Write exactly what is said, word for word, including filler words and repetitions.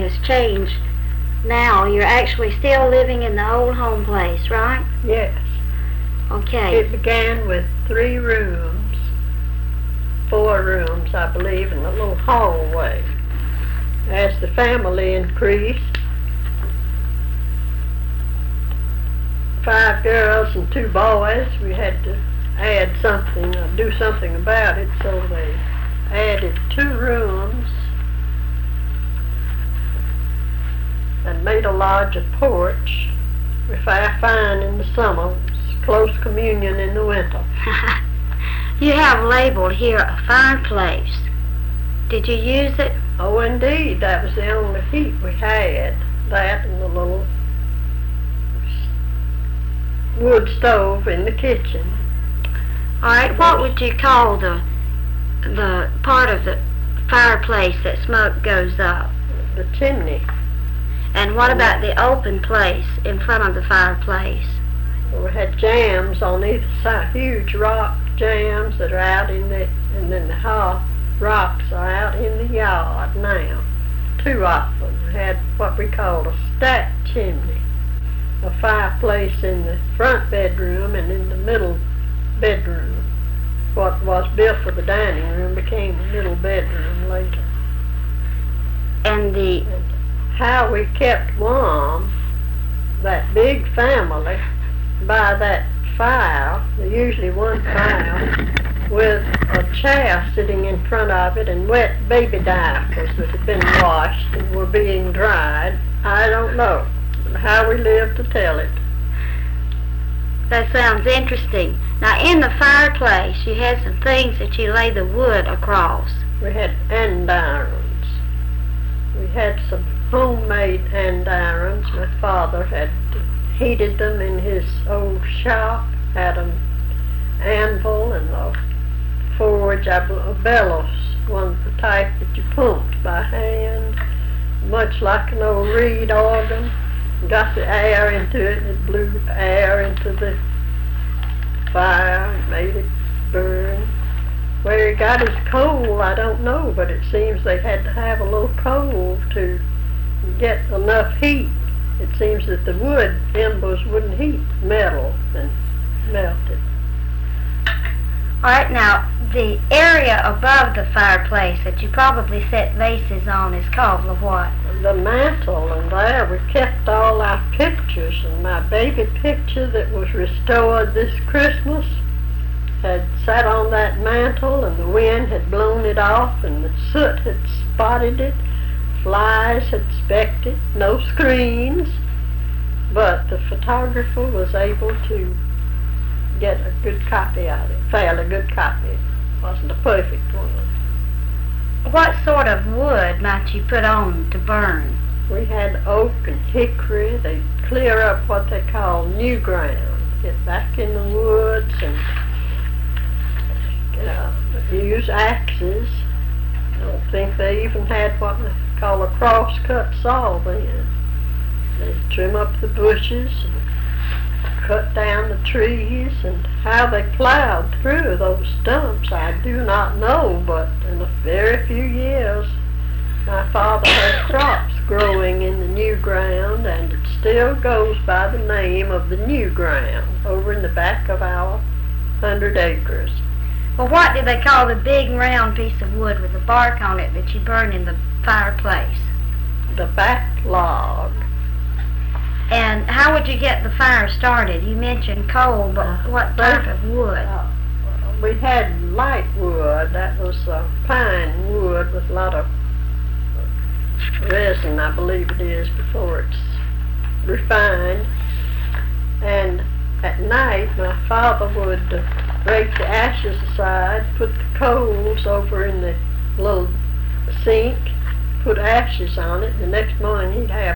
has changed now. You're actually still living in the old home place, right? Yes. Okay. It began with three rooms, four rooms, I believe, and a little hallway. As the family increased, five girls and two boys, we had to add something, or do something about it, so they added two rooms and made a larger porch. If I fine in the summer, close communion in the winter. You have labeled here a fireplace. Did you use it? Oh, indeed, that was the only heat we had. That and the little wood stove in the kitchen. All right, what would you call the the part of the fireplace that smoke goes up? The chimney. And what about the open place in front of the fireplace? We had jams on either side, huge rock jams that are out in the, and then the hot rocks are out in the yard now. Two of them had what we called a stack chimney. A fireplace in the front bedroom and in the middle bedroom. What was built for the dining room became the middle bedroom later. And the... And how we kept warm, that big family, by that fire, usually one fire, with a chair sitting in front of it and wet baby diapers that had been washed and were being dried. I don't know how we lived to tell it. That sounds interesting. Now, in the fireplace, you had some things that you lay the wood across. We had andirons. We had some homemade andirons. My father had heated them in his old shop, had an anvil and a forge, a bellows, one the type that you pumped by hand, much like an old reed organ. Got the air into it, and it blew air into the fire and made it burn. Where he got his coal, I don't know, but it seems they had to have a little coal to get enough heat. It seems that the wood embers wouldn't heat metal and melt it. All right, now, the area above the fireplace that you probably set vases on is called the what? The mantle, and there we kept all our pictures, and my baby picture that was restored this Christmas had sat on that mantle, and the wind had blown it off, and the soot had spotted it, flies had specked it, no screens, but the photographer was able to get a good copy of it, fairly good copy. It wasn't a perfect one. What sort of wood might you put on to burn? We had oak and hickory. They clear up what they call new ground, get back in the woods and uh, use axes. I don't think they even had what they call a cross-cut saw then. They trim up the bushes and cut down the trees, and how they plowed through those stumps I do not know, but in a very few years my father had crops growing in the new ground, and it still goes by the name of the new ground over in the back of our hundred acres. Well, what do they call the big round piece of wood with the bark on it that you burn in the fireplace? The back log. And how would you get the fire started? You mentioned coal, but Uh, what type of wood? Uh, we had light wood. That was uh, pine wood with a lot of resin, I believe it is, before it's refined. And at night, my father would uh, rake the ashes aside, put the coals over in the little sink, put ashes on it. The next morning he'd have